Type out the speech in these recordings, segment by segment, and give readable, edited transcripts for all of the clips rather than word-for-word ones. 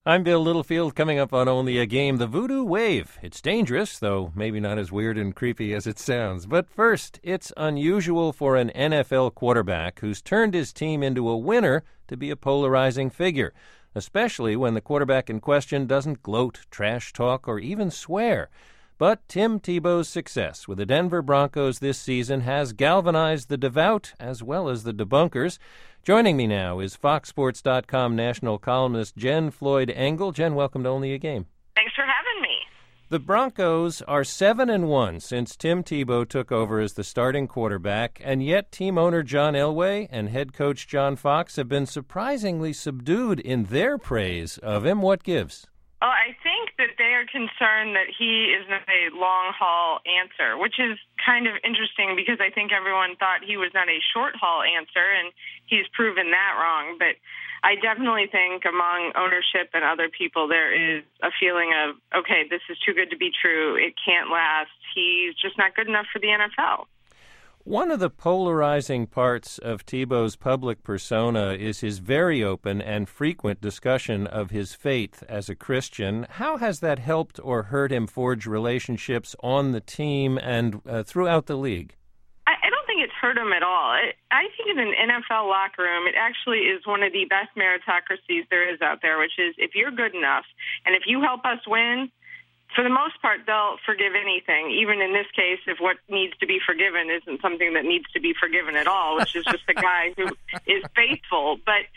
I'm Bill Littlefield. Coming up on Only a Game, the Voodoo Wave. It's dangerous, though maybe not as weird and creepy as it sounds. But first, it's unusual for an NFL quarterback who's turned his team into a winner to be a polarizing figure, especially when the quarterback in question doesn't gloat, trash talk, or even swear. But Tim Tebow's success with the Denver Broncos this season has galvanized the devout as well as the debunkers. Joining me now is FoxSports.com national columnist Jen Floyd Engel. Jen, welcome to Only a Game. Thanks for having me. The Broncos are 7-1 since Tim Tebow took over as the starting quarterback, and yet team owner John Elway and head coach John Fox have been surprisingly subdued in their praise of him. What gives? Well, I think that they are concerned that he is not a long-haul answer, which is kind of interesting because I think everyone thought he was not a short-haul answer, and he's proven that wrong. But I definitely think among ownership and other people there is a feeling of, okay, this is too good to be true. It can't last. He's just not good enough for the NFL. One of the polarizing parts of Tebow's public persona is his very open and frequent discussion of his faith as a Christian. How has that helped or hurt him forge relationships on the team and throughout the league? I don't think it's hurt him at all. I think in an NFL locker room, it actually is one of the best meritocracies there is out there, which is if you're good enough and if you help us win, for the most part, they'll forgive anything, even in this case, if what needs to be forgiven isn't something that needs to be forgiven at all, which is just a guy who is faithful. But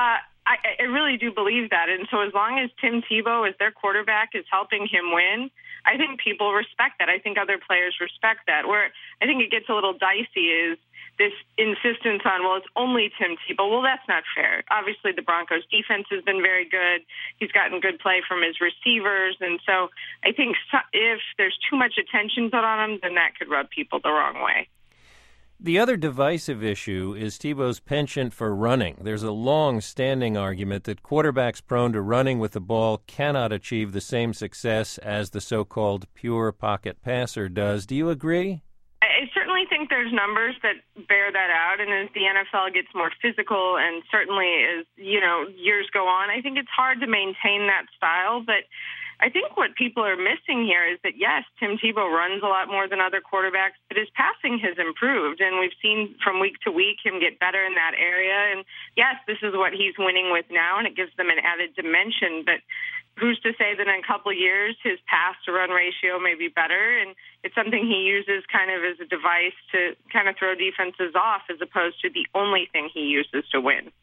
I really do believe that. And so as long as Tim Tebow, as their quarterback, is helping him win, I think people respect that. I think other players respect that. Where I think it gets a little dicey is this insistence on, well, it's only Tim Tebow. Well, that's not fair. Obviously, the Broncos' defense has been very good. He's gotten good play from his receivers. And so I think if there's too much attention put on him, then that could rub people the wrong way. The other divisive issue is Tebow's penchant for running. There's a long-standing argument that quarterbacks prone to running with the ball cannot achieve the same success as the so-called pure pocket passer does. Do you agree? I certainly think there's numbers that bear that out, and as the NFL gets more physical and certainly as, years go on, I think it's hard to maintain that style. But I think what people are missing here is that, yes, Tim Tebow runs a lot more than other quarterbacks, but his passing has improved, and we've seen from week to week him get better in that area. And, yes, this is what he's winning with now, and it gives them an added dimension. But who's to say that in a couple years his pass-to-run ratio may be better, and it's something he uses kind of as a device to kind of throw defenses off as opposed to the only thing he uses to win.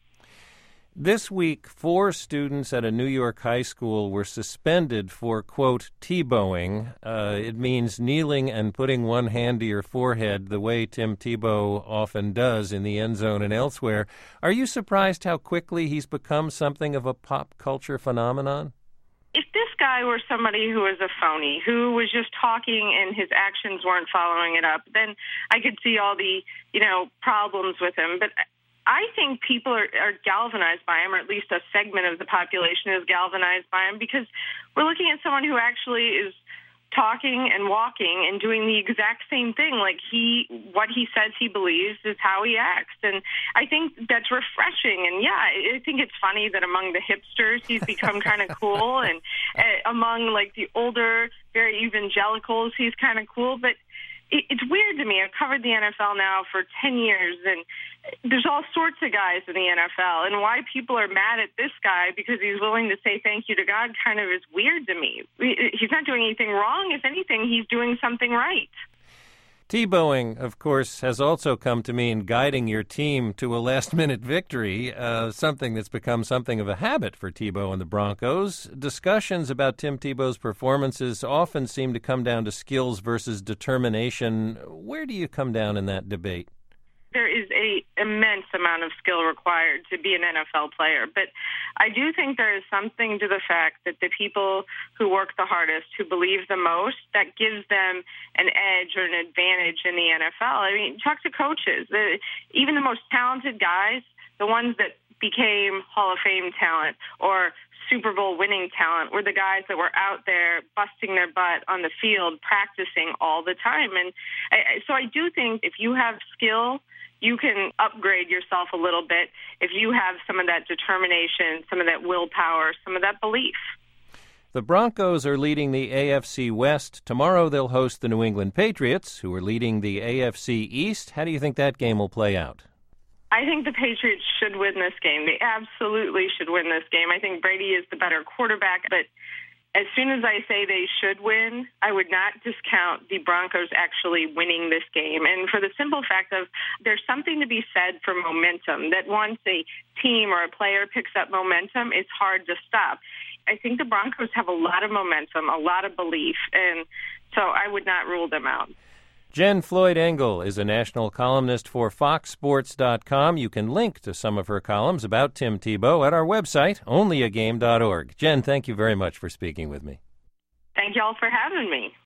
This week, 4 students at a New York high school were suspended for, quote, Tebowing. It means kneeling and putting one hand to your forehead the way Tim Tebow often does in the end zone and elsewhere. Are you surprised how quickly he's become something of a pop culture phenomenon? If this guy were somebody who was a phony, who was just talking and his actions weren't following it up, then I could see all the, problems with him. But I think people are galvanized by him, or at least a segment of the population is galvanized by him, because we're looking at someone who actually is talking and walking and doing the exact same thing. Like what he says he believes is how he acts. And I think that's refreshing. And yeah, I think it's funny that among the hipsters, he's become kind of cool. And among like the older, very evangelicals, he's kind of cool. But it's weird to me. I've covered the NFL now for 10 years, and there's all sorts of guys in the NFL, and why people are mad at this guy because he's willing to say thank you to God kind of is weird to me. He's not doing anything wrong. If anything, he's doing something right. Tebowing, of course, has also come to mean guiding your team to a last-minute victory, something that's become something of a habit for Tebow and the Broncos. Discussions about Tim Tebow's performances often seem to come down to skills versus determination. Where do you come down in that debate? There is an immense amount of skill required to be an NFL player. But I do think there is something to the fact that the people who work the hardest, who believe the most, that gives them an edge or an advantage in the NFL. I mean, talk to coaches. Even the most talented guys, the ones that became Hall of Fame talent or Super Bowl winning talent, were the guys that were out there busting their butt on the field, practicing all the time. And so I do think if you have skill, you can upgrade yourself a little bit if you have some of that determination, some of that willpower, some of that belief. The Broncos are leading the AFC West. Tomorrow they'll host the New England Patriots, who are leading the AFC East. How do you think that game will play out? I think the Patriots should win this game. They absolutely should win this game. I think Brady is the better quarterback, but as soon as I say they should win, I would not discount the Broncos actually winning this game. And for the simple fact of there's something to be said for momentum, that once a team or a player picks up momentum, it's hard to stop. I think the Broncos have a lot of momentum, a lot of belief, and so I would not rule them out. Jen Floyd Engel is a national columnist for FoxSports.com. You can link to some of her columns about Tim Tebow at our website, onlyagame.org. Jen, thank you very much for speaking with me. Thank you all for having me.